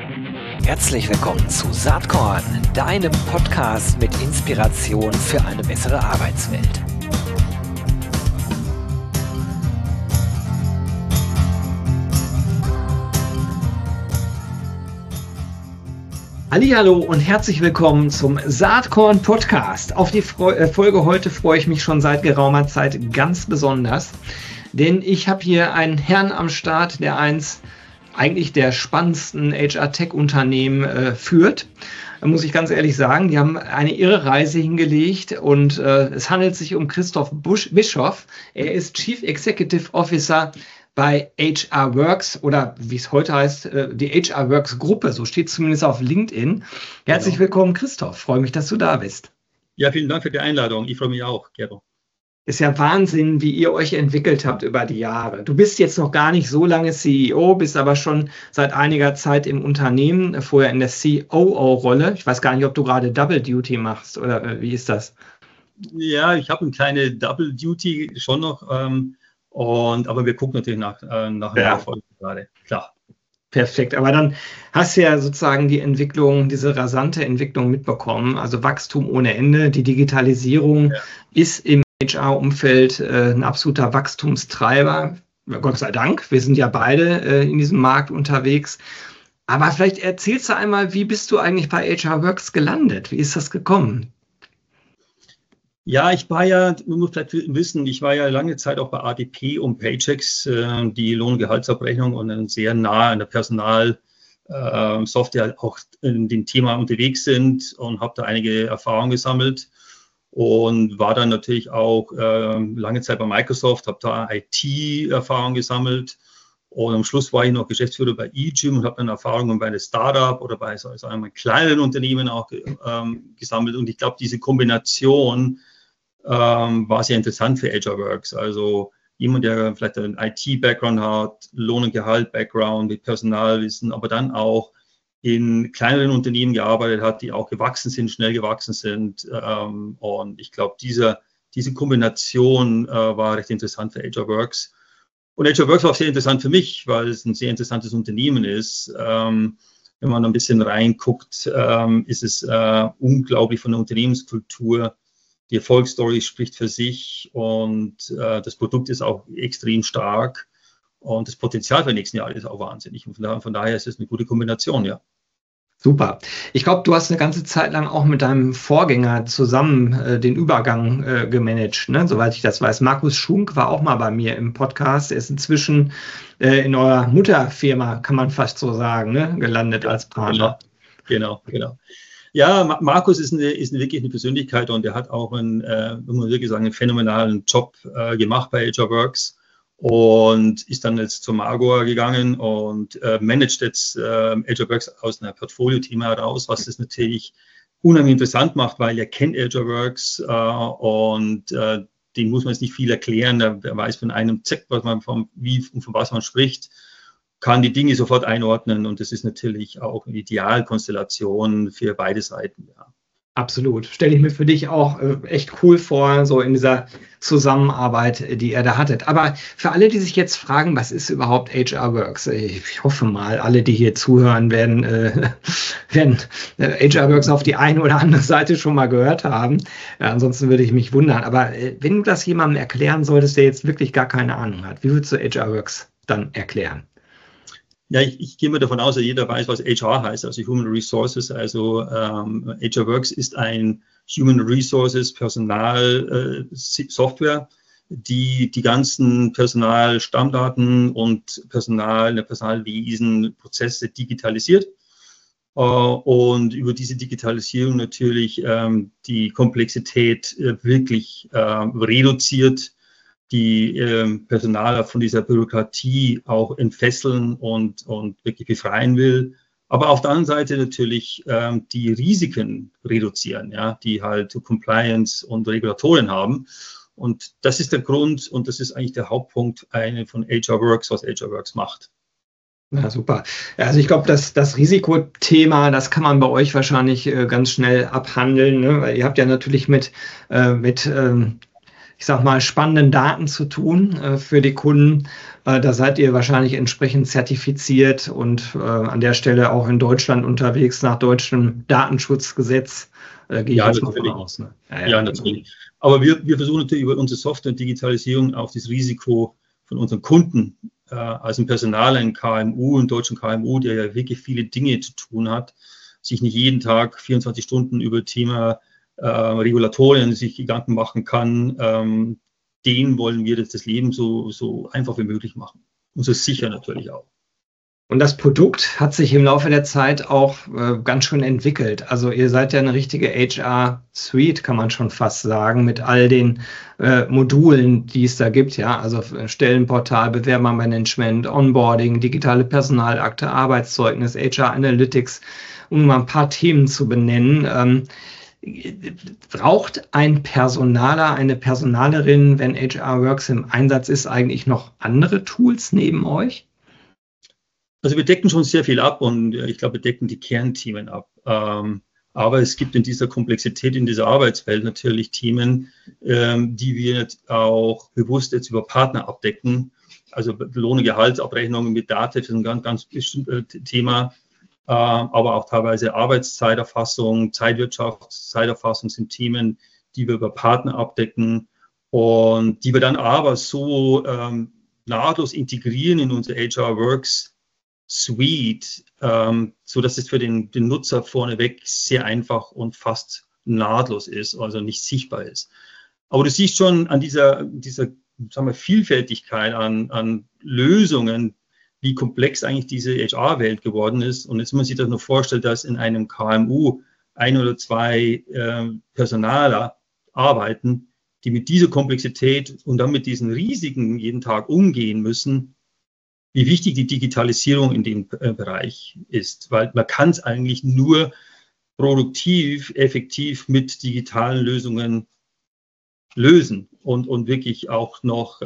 Herzlich willkommen zu Saatkorn, deinem Podcast mit Inspiration für eine bessere Arbeitswelt. Hallihallo und herzlich willkommen zum Saatkorn Podcast. Auf die Folge heute freue ich mich schon seit geraumer Zeit ganz besonders, denn ich habe hier einen Herrn am Start, der eigentlich der spannendsten HR-Tech-Unternehmen führt. Da muss ich ganz ehrlich sagen, die haben eine irre Reise hingelegt und es handelt sich um Christoph Bischoff. Er ist Chief Executive Officer bei HRWorks oder wie es heute heißt, die HRWorks Gruppe, so steht es zumindest auf LinkedIn. Herzlich willkommen, Christoph. Freue mich, dass du da bist. Ja, vielen Dank für die Einladung. Ich freue mich auch, Gero. Ist ja Wahnsinn, wie ihr euch entwickelt habt über die Jahre. Du bist jetzt noch gar nicht so lange CEO, bist aber schon seit einiger Zeit im Unternehmen, vorher in der COO-Rolle. Ich weiß gar nicht, ob du gerade Double Duty machst oder wie ist das? Ja, ich habe eine kleine Double Duty schon noch. Aber wir gucken natürlich nach Erfolg gerade, klar. Perfekt, aber dann hast du ja sozusagen die Entwicklung, diese rasante Entwicklung mitbekommen, also Wachstum ohne Ende. Die Digitalisierung ist im HR-Umfeld ein absoluter Wachstumstreiber. Gott sei Dank, wir sind ja beide in diesem Markt unterwegs. Aber vielleicht erzählst du einmal, wie bist du eigentlich bei HRWorks gelandet? Wie ist das gekommen? Ja, man muss vielleicht wissen, ich war ja lange Zeit auch bei ADP und Paychex, die Lohn- und Gehaltsabrechnung und sehr nah an der Personalsoftware auch in dem Thema unterwegs sind und habe da einige Erfahrungen gesammelt und war dann natürlich auch lange Zeit bei Microsoft, habe da IT-Erfahrung gesammelt und am Schluss war ich noch Geschäftsführer bei eGym und habe dann Erfahrungen bei einem Startup oder bei so einem kleineren Unternehmen auch gesammelt und ich glaube, diese Kombination war sehr interessant für HRWorks. Also jemand, der vielleicht einen IT-Background hat, Lohn- und Gehalt-Background mit Personalwissen, aber dann auch in kleineren Unternehmen gearbeitet hat, die auch gewachsen sind, schnell gewachsen sind. Und ich glaube, diese Kombination war recht interessant für HRWorks. Und HRWorks war auch sehr interessant für mich, weil es ein sehr interessantes Unternehmen ist. Wenn man ein bisschen reinguckt, ist es unglaublich von der Unternehmenskultur. Die Erfolgsstory spricht für sich und das Produkt ist auch extrem stark und das Potenzial für die nächsten Jahre ist auch wahnsinnig. Und von daher ist es eine gute Kombination, ja. Super. Ich glaube, du hast eine ganze Zeit lang auch mit deinem Vorgänger zusammen den Übergang gemanagt, ne? Soweit ich das weiß. Markus Schunk war auch mal bei mir im Podcast. Er ist inzwischen in eurer Mutterfirma, kann man fast so sagen, ne? Gelandet als Partner. Genau. Ja, Markus ist wirklich eine Persönlichkeit und er hat auch muss man wirklich sagen, einen phänomenalen Job gemacht bei HRWorks und ist dann jetzt zum Magor gegangen und managt jetzt HRWorks aus einer Portfolio-Thema heraus, was das natürlich unheimlich interessant macht, weil er kennt HRWorks und dem muss man jetzt nicht viel erklären. Er weiß von einem Zeck, von was man spricht, kann die Dinge sofort einordnen und das ist natürlich auch eine Idealkonstellation für beide Seiten. Ja. Absolut. Stelle ich mir für dich auch echt cool vor, so in dieser Zusammenarbeit, die ihr da hattet. Aber für alle, die sich jetzt fragen, was ist überhaupt HRWorks? Ich hoffe mal, alle, die hier zuhören, werden HRWorks auf die eine oder andere Seite schon mal gehört haben. Ja, ansonsten würde ich mich wundern. Aber wenn du das jemandem erklären solltest, der jetzt wirklich gar keine Ahnung hat, wie würdest du HRWorks dann erklären? Ja, ich gehe mal davon aus, dass jeder weiß, was HR heißt, also Human Resources. Also HRWorks ist ein Human Resources Personal-Software, die ganzen Personalstammdaten und Personalwesen-Prozesse digitalisiert. Und über diese Digitalisierung natürlich die Komplexität wirklich reduziert, die Personal von dieser Bürokratie auch entfesseln und wirklich befreien will. Aber auf der anderen Seite natürlich die Risiken reduzieren, ja, die halt Compliance und Regulatoren haben. Und das ist der Grund und das ist eigentlich der Hauptpunkt von HRWorks, was HRWorks macht. Ja, super. Also ich glaube, das Risikothema, das kann man bei euch wahrscheinlich ganz schnell abhandeln, ne? Weil ihr habt ja natürlich mit ich sag mal, spannenden Daten zu tun für die Kunden. Da seid ihr wahrscheinlich entsprechend zertifiziert und an der Stelle auch in Deutschland unterwegs nach deutschem Datenschutzgesetz. Gehe ich Ja, jetzt mal natürlich. von aus. Ne? Ja, natürlich. Aber wir versuchen natürlich über unsere Software und Digitalisierung auch das Risiko von unseren Kunden, also im Personal, ein KMU, einen deutschen KMU, der ja wirklich viele Dinge zu tun hat, sich nicht jeden Tag 24 Stunden über Thema Regulatorien sich Gedanken machen kann, denen wollen wir das Leben so einfach wie möglich machen. Und so sicher natürlich auch. Und das Produkt hat sich im Laufe der Zeit auch ganz schön entwickelt. Also ihr seid ja eine richtige HR-Suite, kann man schon fast sagen, mit all den Modulen, die es da gibt. Ja, also Stellenportal, Bewerbermanagement, Onboarding, digitale Personalakte, Arbeitszeugnis, HR Analytics, um mal ein paar Themen zu benennen. Braucht ein Personaler, eine Personalerin, wenn HR Works im Einsatz ist, eigentlich noch andere Tools neben euch? Also wir decken schon sehr viel ab und ich glaube, wir decken die Kernthemen ab. Aber es gibt in dieser Komplexität, in dieser Arbeitswelt natürlich Themen, die wir jetzt auch bewusst jetzt über Partner abdecken. Also Lohn- und Gehaltsabrechnungen mit Datev ist ein ganz bestimmtes Thema, aber auch teilweise Arbeitszeiterfassung, Zeitwirtschaftszeiterfassung sind Themen, die wir über Partner abdecken und die wir dann aber so nahtlos integrieren in unsere HR Works Suite, so dass es für den Nutzer vorneweg sehr einfach und fast nahtlos ist, also nicht sichtbar ist. Aber du siehst schon an dieser sagen wir, Vielfältigkeit an Lösungen, wie komplex eigentlich diese HR-Welt geworden ist. Und jetzt muss man sich das nur vorstellen, dass in einem KMU ein oder zwei Personaler arbeiten, die mit dieser Komplexität und dann mit diesen Risiken jeden Tag umgehen müssen, wie wichtig die Digitalisierung in dem Bereich ist, weil man kann es eigentlich nur produktiv, effektiv mit digitalen Lösungen lösen und wirklich auch noch,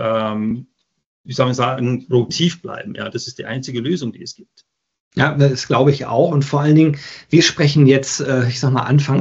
wie soll man sagen, produktiv bleiben. Ja, das ist die einzige Lösung, die es gibt. Ja, das glaube ich auch. Und vor allen Dingen, wir sprechen jetzt, ich sag mal, Anfang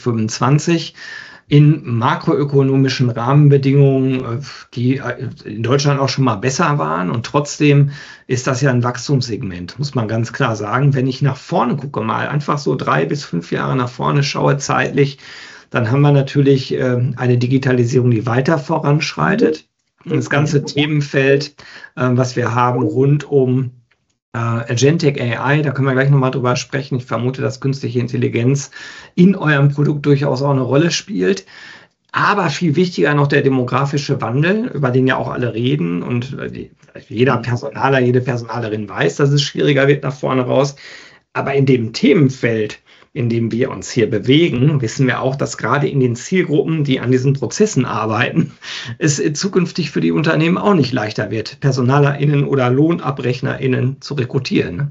2025 in makroökonomischen Rahmenbedingungen, die in Deutschland auch schon mal besser waren. Und trotzdem ist das ja ein Wachstumssegment, muss man ganz klar sagen. Wenn ich nach vorne gucke, mal einfach so 3 bis 5 Jahre nach vorne schaue zeitlich, dann haben wir natürlich eine Digitalisierung, die weiter voranschreitet. Das ganze Themenfeld, was wir haben rund um Agentic AI, da können wir gleich nochmal drüber sprechen. Ich vermute, dass künstliche Intelligenz in eurem Produkt durchaus auch eine Rolle spielt. Aber viel wichtiger noch der demografische Wandel, über den ja auch alle reden. Und jeder Personaler, jede Personalerin weiß, dass es schwieriger wird nach vorne raus. Aber in dem Themenfeld, in dem wir uns hier bewegen, wissen wir auch, dass gerade in den Zielgruppen, die an diesen Prozessen arbeiten, es zukünftig für die Unternehmen auch nicht leichter wird, PersonalerInnen oder LohnabrechnerInnen zu rekrutieren.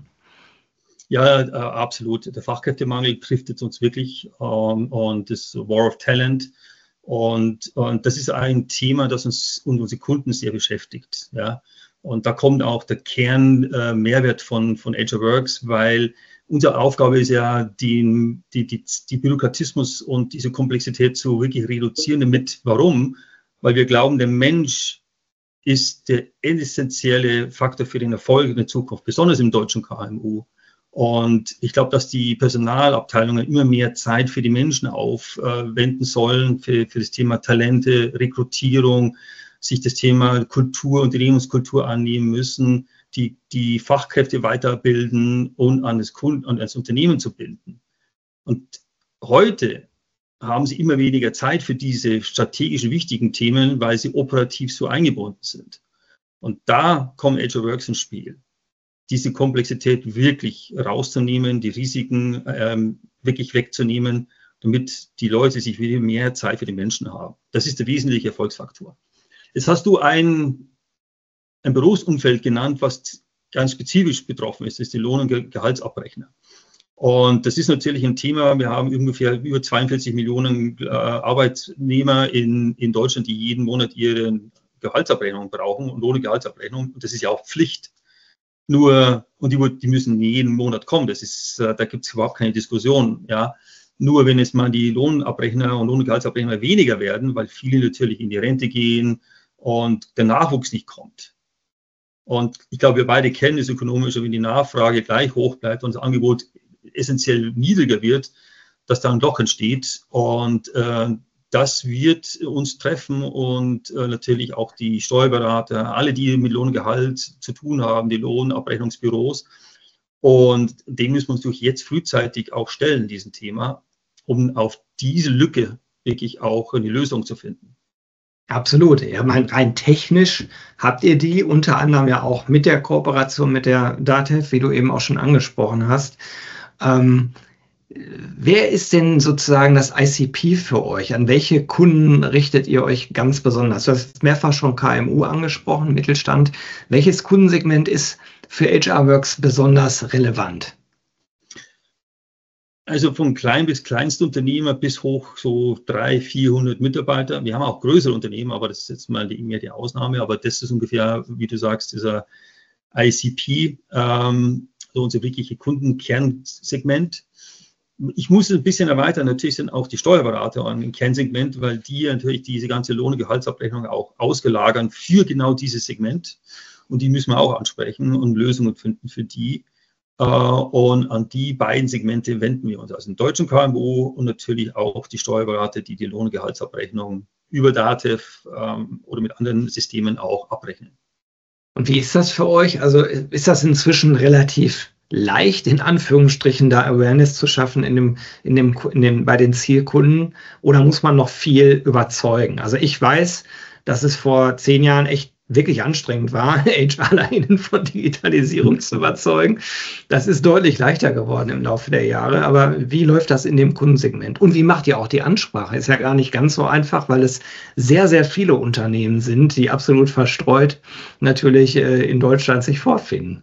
Ja, absolut. Der Fachkräftemangel trifft jetzt uns wirklich und das War of Talent. Und das ist ein Thema, das uns und unsere Kunden sehr beschäftigt. Ja. Und da kommt auch der Kernmehrwert von HR Works, weil unsere Aufgabe ist ja, die Bürokratismus und diese Komplexität zu wirklich reduzieren. Damit, warum? Weil wir glauben, der Mensch ist der essentielle Faktor für den Erfolg in der Zukunft, besonders im deutschen KMU. Und ich glaube, dass die Personalabteilungen immer mehr Zeit für die Menschen aufwenden sollen, für das Thema Talente, Rekrutierung, sich das Thema Kultur, Unternehmenskultur annehmen müssen, die Fachkräfte weiterbilden und an das Unternehmen zu bilden. Und heute haben sie immer weniger Zeit für diese strategischen wichtigen Themen, weil sie operativ so eingebunden sind. Und da kommt HR Works ins Spiel, diese Komplexität wirklich rauszunehmen, die Risiken wirklich wegzunehmen, damit die Leute sich wieder mehr Zeit für die Menschen haben. Das ist der wesentliche Erfolgsfaktor. Jetzt hast du ein Berufsumfeld genannt, was ganz spezifisch betroffen ist, das ist die Lohn- und Gehaltsabrechner. Und das ist natürlich ein Thema, wir haben ungefähr über 42 Millionen Arbeitnehmer in Deutschland, die jeden Monat ihre Gehaltsabrechnung brauchen und Lohn- und Gehaltsabrechnung. Und das ist ja auch Pflicht. Nur, und die müssen jeden Monat kommen, da gibt es überhaupt keine Diskussion. Ja. Nur wenn jetzt mal die Lohnabrechner und Lohngehaltsabrechner weniger werden, weil viele natürlich in die Rente gehen und der Nachwuchs nicht kommt. Und ich glaube, wir beide kennen es ökonomisch, wenn die Nachfrage gleich hoch bleibt und das Angebot essentiell niedriger wird, dass da ein Loch entsteht. Und das wird uns treffen und natürlich auch die Steuerberater, alle, die mit Lohngehalt zu tun haben, die Lohnabrechnungsbüros. Und dem müssen wir uns durch jetzt frühzeitig auch stellen, diesem Thema, um auf diese Lücke wirklich auch eine Lösung zu finden. Absolut. Ja, rein technisch habt ihr die unter anderem ja auch mit der Kooperation mit der DATEV, wie du eben auch schon angesprochen hast. Wer ist denn sozusagen das ICP für euch? An welche Kunden richtet ihr euch ganz besonders? Du hast mehrfach schon KMU angesprochen, Mittelstand. Welches Kundensegment ist für HRWorks besonders relevant? Also von klein bis Kleinstunternehmer bis hoch so 300, 400 Mitarbeiter. Wir haben auch größere Unternehmen, aber das ist jetzt mal mehr die Ausnahme. Aber das ist ungefähr, wie du sagst, dieser ICP, so unser wirkliche Kundenkernsegment. Ich muss es ein bisschen erweitern. Natürlich sind auch die Steuerberater ein Kernsegment, weil die natürlich diese ganze Lohn- und Gehaltsabrechnung auch ausgelagern für genau dieses Segment. Und die müssen wir auch ansprechen und Lösungen finden für die. Und an die beiden Segmente wenden wir uns, also den deutschen KMU und natürlich auch die Steuerberater, die die Lohn- und Gehaltsabrechnung über DATEV oder mit anderen Systemen auch abrechnen. Und wie ist das für euch? Also ist das inzwischen relativ leicht, in Anführungsstrichen, da Awareness zu schaffen bei den Zielkunden, oder muss man noch viel überzeugen? Also ich weiß, dass es vor 10 Jahren echt wirklich anstrengend war, HRlerInnen von Digitalisierung zu überzeugen. Das ist deutlich leichter geworden im Laufe der Jahre. Aber wie läuft das in dem Kundensegment? Und wie macht ihr auch die Ansprache? Ist ja gar nicht ganz so einfach, weil es sehr, sehr viele Unternehmen sind, die absolut verstreut natürlich in Deutschland sich vorfinden.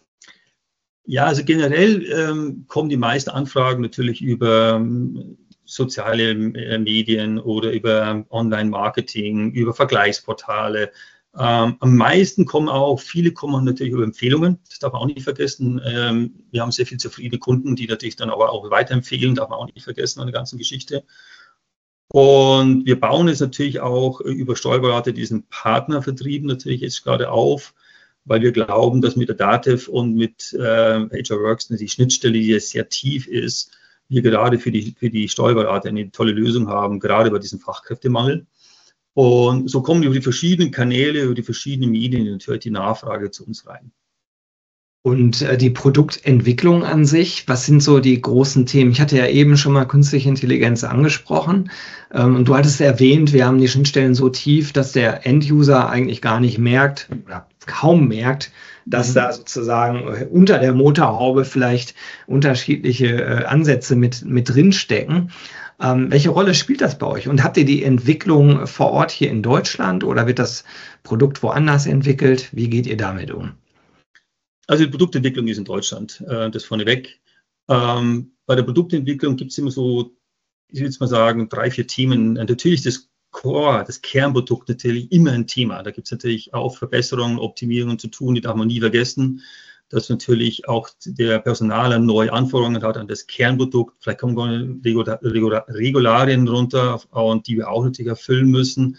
Ja, also generell kommen die meisten Anfragen natürlich über soziale Medien oder über Online-Marketing, über Vergleichsportale. Am meisten viele kommen natürlich über Empfehlungen, das darf man auch nicht vergessen. Wir haben sehr viele zufriedene Kunden, die natürlich dann aber auch weiterempfehlen, darf man auch nicht vergessen an der ganzen Geschichte. Und wir bauen es natürlich auch über Steuerberater diesen Partnervertrieb natürlich jetzt gerade auf, weil wir glauben, dass mit der DATEV und mit HRWorks die Schnittstelle, die jetzt sehr tief ist, wir gerade für die Steuerberater eine tolle Lösung haben, gerade bei diesem Fachkräftemangel. Und so kommen über die verschiedenen Kanäle, über die verschiedenen Medien natürlich die Nachfrage zu uns rein. Und die Produktentwicklung an sich, was sind so die großen Themen? Ich hatte ja eben schon mal künstliche Intelligenz angesprochen und du hattest erwähnt, wir haben die Schnittstellen so tief, dass der End-User eigentlich gar nicht merkt oder kaum merkt, dass da sozusagen unter der Motorhaube vielleicht unterschiedliche Ansätze mit drin stecken. Welche Rolle spielt das bei euch? Und habt ihr die Entwicklung vor Ort hier in Deutschland oder wird das Produkt woanders entwickelt? Wie geht ihr damit um? Also die Produktentwicklung ist in Deutschland, das vorneweg. Bei der Produktentwicklung gibt es immer so, ich würde jetzt mal sagen, 3, 4 Themen. Natürlich das Core, das Kernprodukt natürlich immer ein Thema. Da gibt es natürlich auch Verbesserungen, Optimierungen zu tun, die darf man nie vergessen. Dass natürlich auch der Personaler neue Anforderungen hat an das Kernprodukt. Vielleicht kommen Regularien runter, und die wir auch natürlich erfüllen müssen.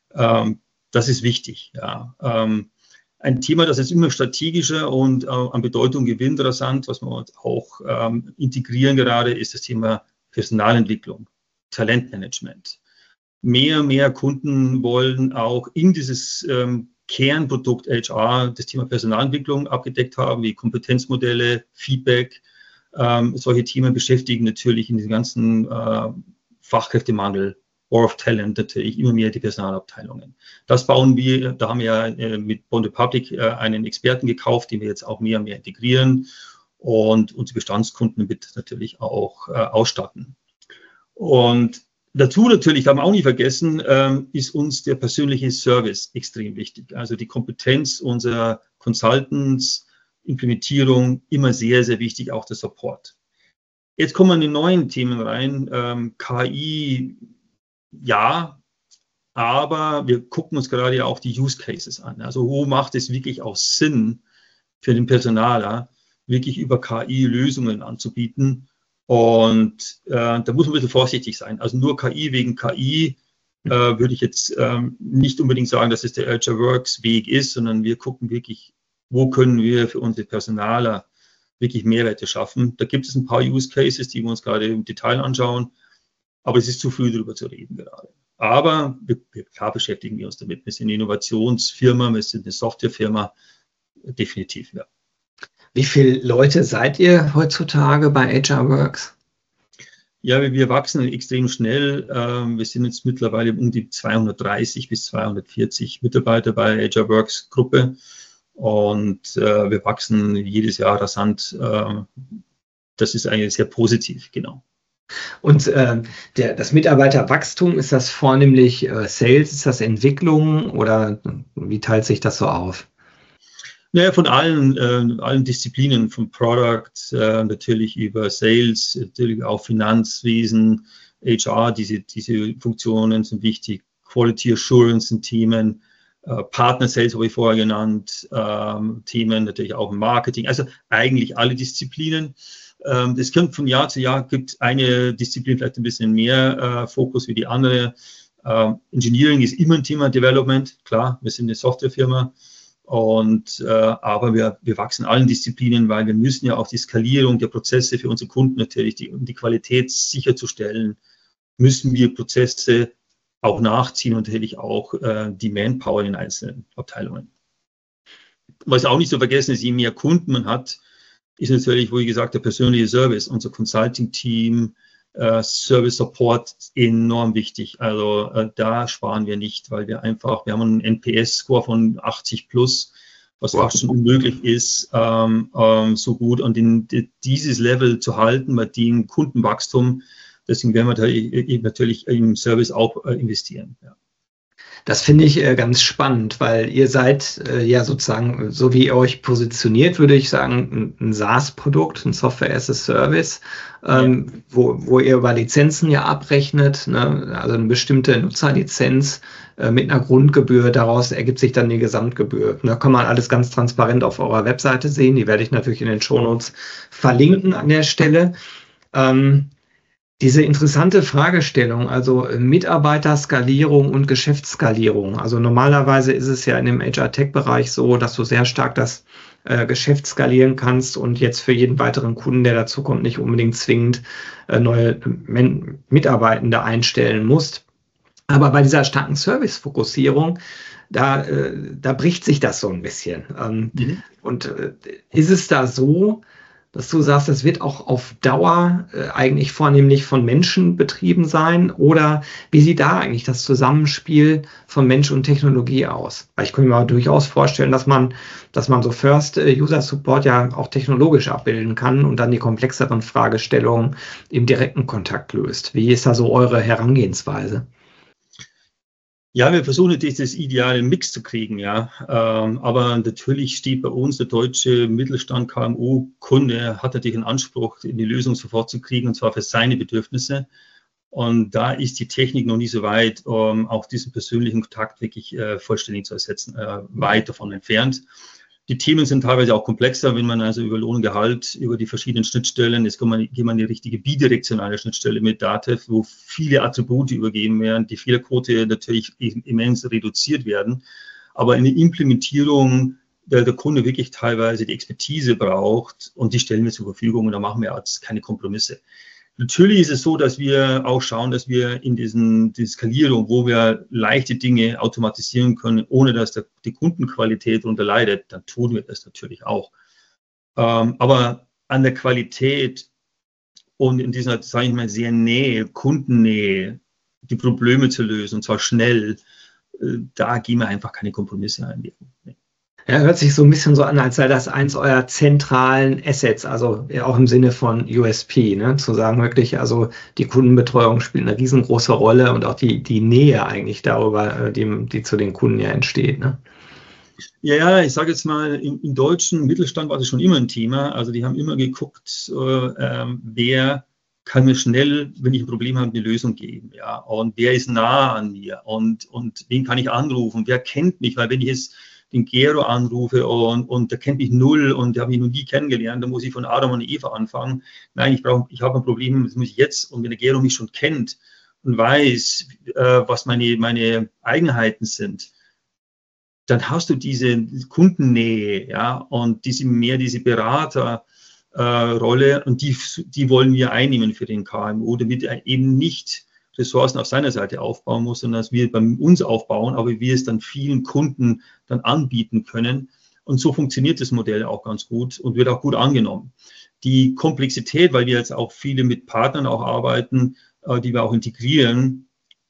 Das ist wichtig. Ja. Ein Thema, das jetzt immer strategischer und an Bedeutung gewinnt, rasant, was wir auch integrieren gerade, ist das Thema Personalentwicklung, Talentmanagement. Mehr Kunden wollen auch in dieses Kernprodukt HR das Thema Personalentwicklung abgedeckt haben, wie Kompetenzmodelle, Feedback. Solche Themen beschäftigen natürlich in diesem ganzen Fachkräftemangel, War of Talent natürlich immer mehr die Personalabteilungen. Das bauen wir, da haben wir mit Bond Republic einen Experten gekauft, den wir jetzt auch mehr und mehr integrieren und unsere Bestandskunden mit natürlich auch ausstatten. Und dazu natürlich, darf man auch nicht vergessen, ist uns der persönliche Service extrem wichtig. Also die Kompetenz unserer Consultants, Implementierung, immer sehr, sehr wichtig, auch der Support. Jetzt kommen die neuen Themen rein, KI, ja, aber wir gucken uns gerade ja auch die Use Cases an. Also wo macht es wirklich auch Sinn für den Personaler, wirklich über KI Lösungen anzubieten? Und da muss man ein bisschen vorsichtig sein. Also nur KI wegen KI würde ich jetzt nicht unbedingt sagen, dass es der Agile Works Weg ist, sondern wir gucken wirklich, wo können wir für unsere Personaler wirklich Mehrwerte schaffen. Da gibt es ein paar Use Cases, die wir uns gerade im Detail anschauen, aber es ist zu früh, darüber zu reden gerade. Aber klar beschäftigen wir uns damit. Wir sind eine Innovationsfirma, wir sind eine Softwarefirma, definitiv, ja. Wie viele Leute seid ihr heutzutage bei Agile Works? Ja, wir wachsen extrem schnell. Wir sind jetzt mittlerweile um die 230 bis 240 Mitarbeiter bei Agile Works Gruppe. Und wir wachsen jedes Jahr rasant. Das ist eigentlich sehr positiv, genau. Und das Mitarbeiterwachstum, ist das vornehmlich Sales, ist das Entwicklung oder wie teilt sich das so auf? Naja, von allen Disziplinen, von Product, natürlich über Sales, natürlich auch Finanzwesen, HR, diese Funktionen sind wichtig. Quality Assurance sind Themen, Partner Sales habe ich vorher genannt, Themen natürlich auch im Marketing, also eigentlich alle Disziplinen. Das kommt von Jahr zu Jahr, gibt eine Disziplin vielleicht ein bisschen mehr Fokus wie die andere. Engineering ist immer ein Thema, Development, klar, wir sind eine Softwarefirma. Aber wir wachsen allen Disziplinen, weil wir müssen ja auch die Skalierung der Prozesse für unsere Kunden natürlich, um die Qualität sicherzustellen, müssen wir Prozesse auch nachziehen und natürlich auch die Manpower in den einzelnen Abteilungen. Was auch nicht zu vergessen ist, je mehr Kunden man hat, ist natürlich, wie gesagt, der persönliche Service, unser Consulting-Team, Service Support enorm wichtig. Also da sparen wir nicht, weil wir haben einen NPS-Score von 80 plus, was fast schon unmöglich ist, so gut. Und dieses Level zu halten bei dem Kundenwachstum, deswegen werden wir natürlich im Service auch investieren. Ja. Das finde ich ganz spannend, weil ihr seid ja sozusagen, so wie ihr euch positioniert, würde ich sagen, ein SaaS-Produkt, ein Software as a Service, wo ihr über Lizenzen ja abrechnet, ne? Also eine bestimmte Nutzerlizenz mit einer Grundgebühr, daraus ergibt sich dann die Gesamtgebühr. Da kann man alles ganz transparent auf eurer Webseite sehen, die werde ich natürlich in den Shownotes verlinken an der Stelle. Diese interessante Fragestellung, also Mitarbeiterskalierung und Geschäftsskalierung. Also normalerweise ist es ja in dem HR-Tech-Bereich so, dass du sehr stark das Geschäft skalieren kannst und jetzt für jeden weiteren Kunden, der dazukommt, nicht unbedingt zwingend neue Mitarbeitende einstellen musst. Aber bei dieser starken Service-Fokussierung, da bricht sich das so ein bisschen. Und ist es da so, dass du sagst, es wird auch auf Dauer eigentlich vornehmlich von Menschen betrieben sein? Oder wie sieht da eigentlich das Zusammenspiel von Mensch und Technologie aus? Weil ich könnte mir durchaus vorstellen, dass man so First-User-Support ja auch technologisch abbilden kann und dann die komplexeren Fragestellungen im direkten Kontakt löst. Wie ist da so eure Herangehensweise? Ja, wir versuchen natürlich das ideale Mix zu kriegen, ja. Aber natürlich steht bei uns der deutsche Mittelstand, KMU-Kunde, hat natürlich einen Anspruch, die Lösung sofort zu kriegen, und zwar für seine Bedürfnisse. Und da ist die Technik noch nicht so weit, auch diesen persönlichen Kontakt wirklich vollständig zu ersetzen, weit davon entfernt. Die Themen sind teilweise auch komplexer, wenn man also über Lohn und Gehalt, über die verschiedenen Schnittstellen, jetzt geht man in die richtige bidirektionale Schnittstelle mit DATEV, wo viele Attribute übergeben werden, die Fehlerquote natürlich immens reduziert werden. Aber in der Implementierung der Kunde wirklich teilweise die Expertise braucht, und die stellen wir zur Verfügung, und da machen wir jetzt keine Kompromisse. Natürlich ist es so, dass wir auch schauen, dass wir in die Skalierung, wo wir leichte Dinge automatisieren können, ohne dass die Kundenqualität darunter leidet, dann tun wir das natürlich auch. Aber an der Qualität und in dieser, sage ich mal, sehr Kundennähe, die Probleme zu lösen, und zwar schnell, da gehen wir einfach keine Kompromisse ein. Ja, hört sich so ein bisschen so an, als sei das eins eurer zentralen Assets, also auch im Sinne von USP, ne? Zu sagen wirklich, also die Kundenbetreuung spielt eine riesengroße Rolle und auch die Nähe eigentlich darüber, die zu den Kunden ja entsteht, ne? Ja, ich sage jetzt mal, im deutschen Mittelstand war das schon immer ein Thema. Also die haben immer geguckt, wer kann mir schnell, wenn ich ein Problem habe, eine Lösung geben, ja, und wer ist nah an mir und wen kann ich anrufen, wer kennt mich, weil wenn ich jetzt den Gero anrufe und der kennt mich null und der hat mich noch nie kennengelernt, dann muss ich von Adam und Eva anfangen. Nein, ich habe ein Problem, das muss ich jetzt. Und wenn der Gero mich schon kennt und weiß, was meine Eigenheiten sind, dann hast du diese Kundennähe, ja, und diese Beraterrolle, und die wollen wir einnehmen für den KMU, damit er eben nicht Ressourcen auf seiner Seite aufbauen muss, sondern dass wir bei uns aufbauen, aber wir es dann vielen Kunden dann anbieten können. Und so funktioniert das Modell auch ganz gut und wird auch gut angenommen. Die Komplexität, weil wir jetzt auch viele mit Partnern auch arbeiten, die wir auch integrieren,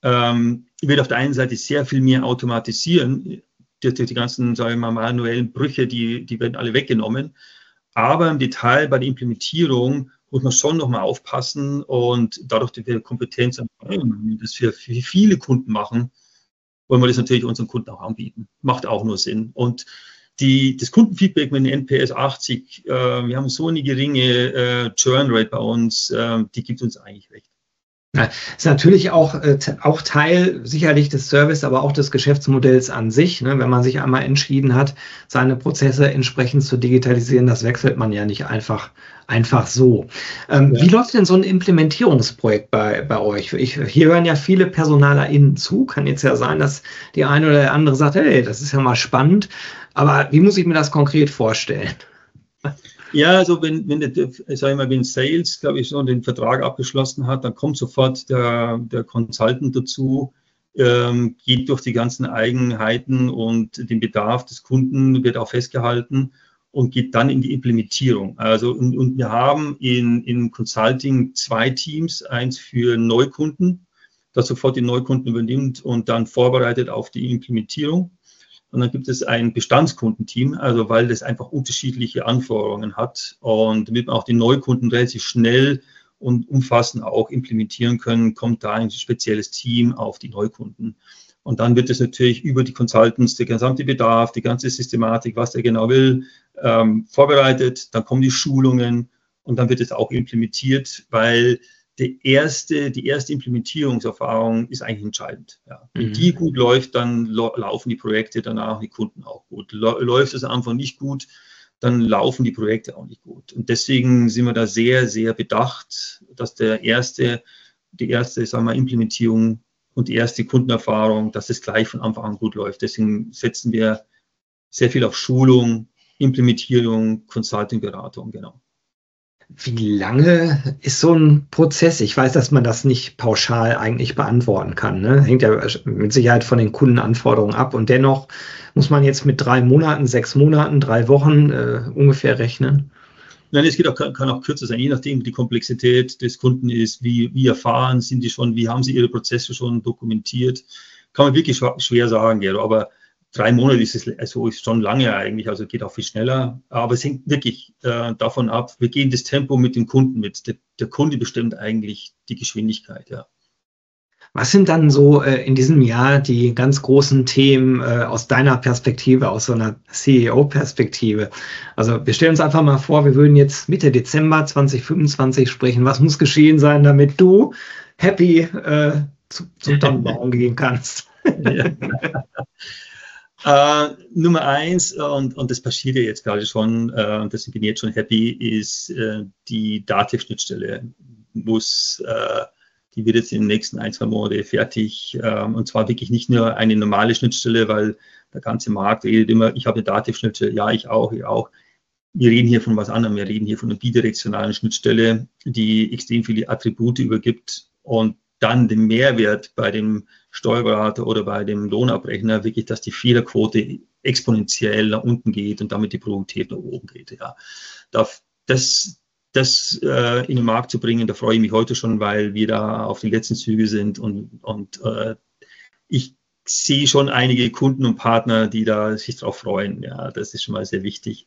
wird auf der einen Seite sehr viel mehr automatisieren. Die ganzen, sagen wir mal, manuellen Brüche, die werden alle weggenommen. Aber im Detail bei der Implementierung muss man schon nochmal aufpassen und dadurch, dass wir Kompetenz haben, das für viele Kunden machen, wollen wir das natürlich unseren Kunden auch anbieten. Macht auch nur Sinn. Und das Kundenfeedback mit dem NPS 80, wir haben so eine geringe Churn-Rate bei uns, die gibt uns eigentlich recht. Ja, ist natürlich auch Teil sicherlich des Service, aber auch des Geschäftsmodells an sich. Ne? Wenn man sich einmal entschieden hat, seine Prozesse entsprechend zu digitalisieren, das wechselt man ja nicht einfach so. Wie läuft denn so ein Implementierungsprojekt bei euch? Hier hören ja viele PersonalerInnen zu. Kann jetzt ja sein, dass die eine oder der andere sagt, hey, das ist ja mal spannend. Aber wie muss ich mir das konkret vorstellen? Ja, also wenn Sales, glaube ich, schon den Vertrag abgeschlossen hat, dann kommt sofort der Consultant dazu, geht durch die ganzen Eigenheiten und den Bedarf des Kunden, wird auch festgehalten und geht dann in die Implementierung. Also und wir haben in Consulting 2 Teams, eins für Neukunden, das sofort die Neukunden übernimmt und dann vorbereitet auf die Implementierung. Und dann gibt es ein Bestandskundenteam, also weil das einfach unterschiedliche Anforderungen hat und damit man auch die Neukunden relativ schnell und umfassend auch implementieren können, kommt da ein spezielles Team auf die Neukunden. Und dann wird es natürlich über die Consultants, der gesamte Bedarf, die ganze Systematik, was der genau will, vorbereitet. Dann kommen die Schulungen und dann wird es auch implementiert, weil die erste Implementierungserfahrung ist eigentlich entscheidend. Ja. Wenn die gut läuft, dann laufen die Projekte danach, die Kunden auch gut. Läuft es am Anfang nicht gut, dann laufen die Projekte auch nicht gut. Und deswegen sind wir da sehr, sehr bedacht, dass die erste sagen wir, Implementierung und die erste Kundenerfahrung, dass es gleich von Anfang an gut läuft. Deswegen setzen wir sehr viel auf Schulung, Implementierung, Consulting-Beratung, genau. Wie lange ist so ein Prozess? Ich weiß, dass man das nicht pauschal eigentlich beantworten kann. Ne? Hängt ja mit Sicherheit von den Kundenanforderungen ab. Und dennoch muss man jetzt mit 3 Monaten, 6 Monaten, 3 Wochen ungefähr rechnen. Nein, es kann auch kürzer sein, je nachdem, wie die Komplexität des Kunden ist, wie erfahren sind die schon, wie haben sie ihre Prozesse schon dokumentiert. Kann man wirklich schwer sagen, Gero, aber 3 Monate ist schon lange eigentlich, also geht auch viel schneller. Aber es hängt wirklich davon ab, wir gehen das Tempo mit dem Kunden mit. Der Kunde bestimmt eigentlich die Geschwindigkeit, ja. Was sind dann so in diesem Jahr die ganz großen Themen aus deiner Perspektive, aus so einer CEO-Perspektive? Also wir stellen uns einfach mal vor, wir würden jetzt Mitte Dezember 2025 sprechen. Was muss geschehen sein, damit du happy zum Tannenbaum gehen kannst? Nummer 1, und das passiert ja jetzt gerade schon, und deswegen bin ich jetzt schon happy, ist die Dativ-Schnittstelle. Die wird jetzt in den nächsten 1-2 Monaten fertig. Und zwar wirklich nicht nur eine normale Schnittstelle, weil der ganze Markt redet immer, ich habe eine Dativ-Schnittstelle, ja, ich auch. Wir reden hier von was anderem, wir reden hier von einer bidirektionalen Schnittstelle, die extrem viele Attribute übergibt und dann den Mehrwert bei dem Steuerberater oder bei dem Lohnabrechner wirklich, dass die Fehlerquote exponentiell nach unten geht und damit die Produktivität nach oben geht. Ja. Das in den Markt zu bringen, da freue ich mich heute schon, weil wir da auf den letzten Zügen sind und ich sehe schon einige Kunden und Partner, die da sich drauf freuen. Ja, das ist schon mal sehr wichtig.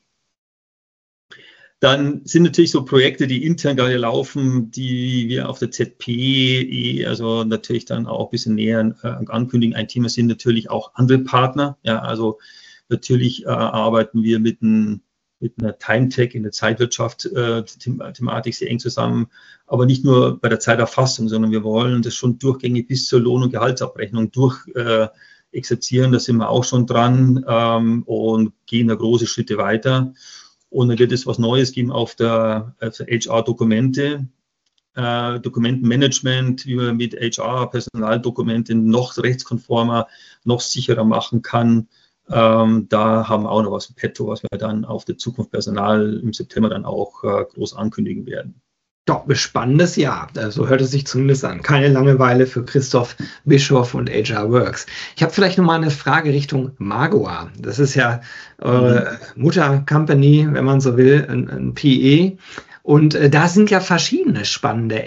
Dann sind natürlich so Projekte, die intern gerade laufen, die wir auf der ZP, also natürlich dann auch ein bisschen näher ankündigen. Ein Thema sind natürlich auch andere Partner. Ja, also natürlich arbeiten wir mit einer Time-Tech in der Zeitwirtschaft Thematik sehr eng zusammen, aber nicht nur bei der Zeiterfassung, sondern wir wollen das schon durchgängig bis zur Lohn- und Gehaltsabrechnung exerzieren, da sind wir auch schon dran und gehen da große Schritte weiter. Und dann wird es was Neues geben auf der HR-Dokumente, Dokumentenmanagement, wie man mit HR-Personaldokumenten noch rechtskonformer, noch sicherer machen kann. Da haben wir auch noch was im Petto, was wir dann auf der Zukunft Personal im September dann auch groß ankündigen werden. Doch, ein spannendes Jahr. So hört es sich zumindest an. Keine Langeweile für Christoph Bischoff und HR Works. Ich habe vielleicht noch mal eine Frage Richtung Magua. Das ist ja eure Mutter-Company, wenn man so will, ein PE. Und da sind ja verschiedene spannende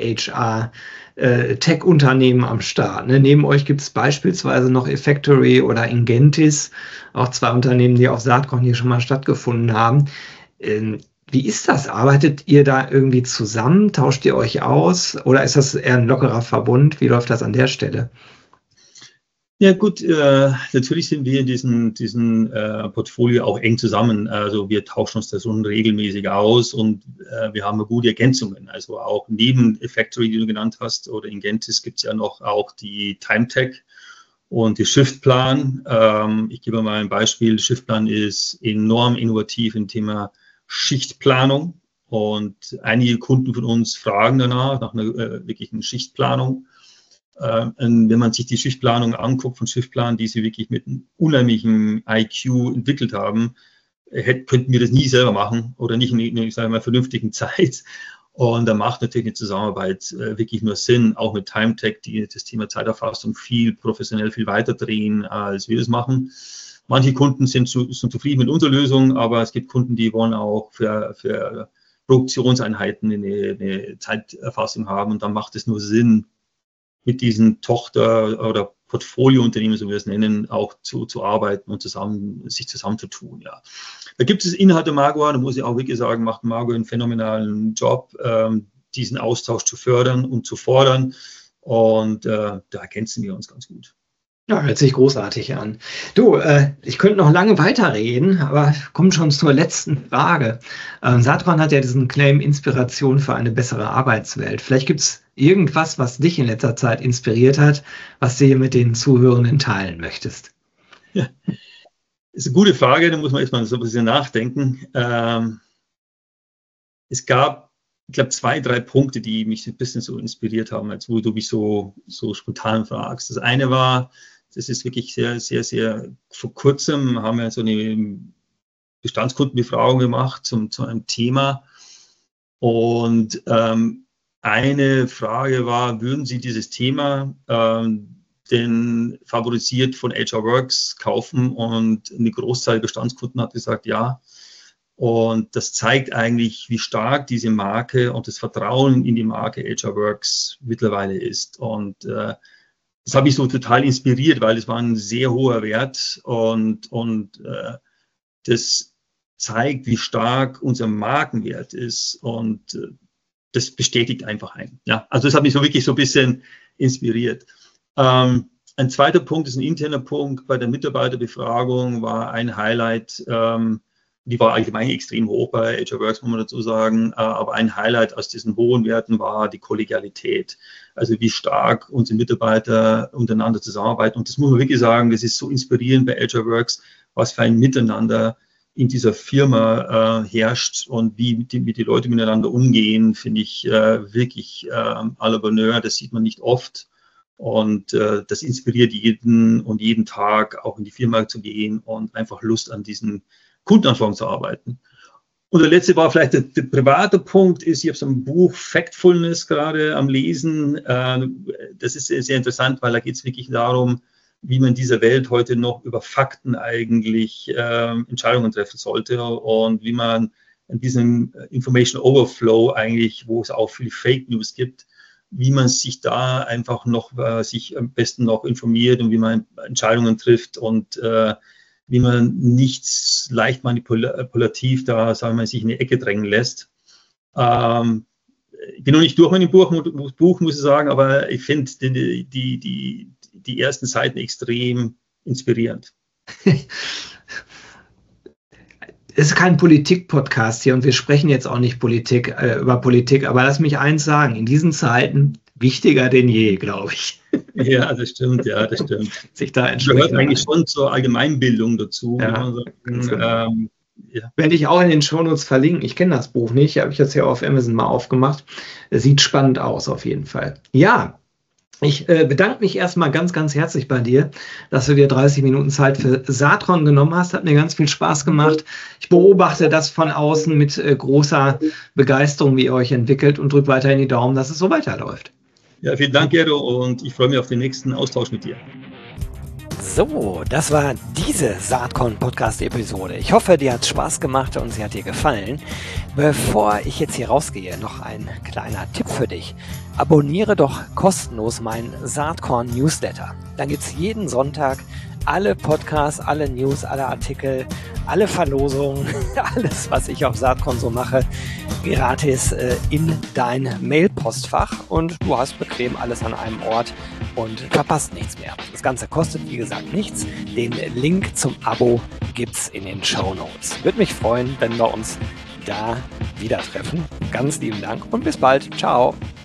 HR-Tech-Unternehmen am Start. Ne? Neben euch gibt es beispielsweise noch Effectory oder Ingentis, auch 2 Unternehmen, die auf Saatkorn hier schon mal stattgefunden haben. Wie ist das? Arbeitet ihr da irgendwie zusammen? Tauscht ihr euch aus? Oder ist das eher ein lockerer Verbund? Wie läuft das an der Stelle? Ja gut, natürlich sind wir in diesem Portfolio auch eng zusammen. Also wir tauschen uns da schon regelmäßig aus und wir haben gute Ergänzungen. Also auch neben Effectory, die du genannt hast, oder Ingentis gibt es ja noch auch die TimeTech und die Shiftplan. Ich gebe mal ein Beispiel. Shiftplan ist enorm innovativ im Thema Schichtplanung und einige Kunden von uns fragen danach nach einer wirklichen Schichtplanung. Wenn man sich die Schichtplanung anguckt von Shiftplan, die sie wirklich mit einem unheimlichen IQ entwickelt haben, könnten wir das nie selber machen oder nicht in einer vernünftigen Zeit. Und da macht natürlich eine Zusammenarbeit wirklich nur Sinn, auch mit TimeTech, die das Thema Zeiterfassung viel professionell, viel weiter drehen, als wir das machen. Manche Kunden sind zufrieden mit unserer Lösung, aber es gibt Kunden, die wollen auch für Produktionseinheiten eine Zeiterfassung haben. Und dann macht es nur Sinn, mit diesen Tochter- oder Portfoliounternehmen, so wie wir es nennen, auch zu arbeiten und sich zusammenzutun. Ja. Da gibt es innerhalb der Magua, da muss ich auch wirklich sagen, macht Magua einen phänomenalen Job, diesen Austausch zu fördern und zu fordern. Und da ergänzen wir uns ganz gut. Ja, hört sich großartig an. Du, ich könnte noch lange weiterreden, aber kommen schon zur letzten Frage. Saatkorn hat ja diesen Claim Inspiration für eine bessere Arbeitswelt. Vielleicht gibt es irgendwas, was dich in letzter Zeit inspiriert hat, was du hier mit den Zuhörenden teilen möchtest. Ja, das ist eine gute Frage, da muss man erstmal so ein bisschen nachdenken. Es gab, ich glaube, 2, 3 Punkte, die mich ein bisschen so inspiriert haben, als wo du mich so spontan fragst. Das eine war, das ist wirklich sehr, sehr, sehr, vor kurzem haben wir so eine Bestandskundenbefragung gemacht zu einem Thema. Und eine Frage war, würden Sie dieses Thema denn favorisiert von HR Works kaufen? Und eine Großzahl der Bestandskunden hat gesagt, ja. Und das zeigt eigentlich, wie stark diese Marke und das Vertrauen in die Marke HR Works mittlerweile ist. Und das hat mich so total inspiriert, weil es war ein sehr hoher Wert und das zeigt, wie stark unser Markenwert ist und das bestätigt einfach einen. Ja, also das hat mich so wirklich so ein bisschen inspiriert. Ein zweiter Punkt ist ein interner Punkt. Bei der Mitarbeiterbefragung war ein Highlight, die war allgemein extrem hoch bei HR Works, muss man dazu sagen, aber ein Highlight aus diesen hohen Werten war die Kollegialität. Also wie stark unsere Mitarbeiter untereinander zusammenarbeiten. Und das muss man wirklich sagen, das ist so inspirierend bei HR Works, was für ein Miteinander in dieser Firma herrscht und wie die Leute miteinander umgehen, finde ich wirklich à la Bonheur. Das sieht man nicht oft. Und das inspiriert jeden Tag auch in die Firma zu gehen und einfach Lust an diesen Kundenanforderungen zu arbeiten. Und der letzte war vielleicht der private Punkt, ist, ich habe so ein Buch Factfulness gerade am Lesen. Das ist sehr, sehr interessant, weil da geht es wirklich darum, wie man in dieser Welt heute noch über Fakten eigentlich Entscheidungen treffen sollte und wie man in diesem Information Overflow eigentlich, wo es auch viel Fake News gibt, wie man sich da einfach noch sich am besten noch informiert und wie man Entscheidungen trifft und wie man nicht leicht manipulativ da, sagen wir mal, sich in die Ecke drängen lässt. Ich bin noch nicht durch mit dem Buch, muss ich sagen, aber ich finde die ersten Seiten extrem inspirierend. Es ist kein Politik-Podcast hier und wir sprechen jetzt auch nicht über Politik, aber lass mich eins sagen, in diesen Zeiten wichtiger denn je, glaube ich. Ja, das stimmt, Sich da Das gehört eigentlich schon zur Allgemeinbildung dazu. Ja, Ja. Werde ich auch in den Shownotes verlinken. Ich kenne das Buch nicht, habe ich jetzt ja auf Amazon mal aufgemacht. Sieht spannend aus auf jeden Fall. Ja, ich bedanke mich erstmal ganz, ganz herzlich bei dir, dass du dir 30 Minuten Zeit für Saatkorn genommen hast. Hat mir ganz viel Spaß gemacht. Ich beobachte das von außen mit großer Begeisterung, wie ihr euch entwickelt, und drücke weiterhin die Daumen, dass es so weiterläuft. Ja, vielen Dank, Gero, und ich freue mich auf den nächsten Austausch mit dir. So, das war diese Saatkorn-Podcast-Episode. Ich hoffe, dir hat es Spaß gemacht und sie hat dir gefallen. Bevor ich jetzt hier rausgehe, noch ein kleiner Tipp für dich. Abonniere doch kostenlos meinen Saatkorn-Newsletter. Dann gibt es jeden Sonntag alle Podcasts, alle News, alle Artikel, alle Verlosungen, alles, was ich auf Saatkorn so mache, gratis in dein Mailpostfach, und du hast bequem alles an einem Ort und verpasst nichts mehr. Das Ganze kostet, wie gesagt, nichts. Den Link zum Abo gibt's in den Shownotes. Würde mich freuen, wenn wir uns da wieder treffen. Ganz lieben Dank und bis bald. Ciao.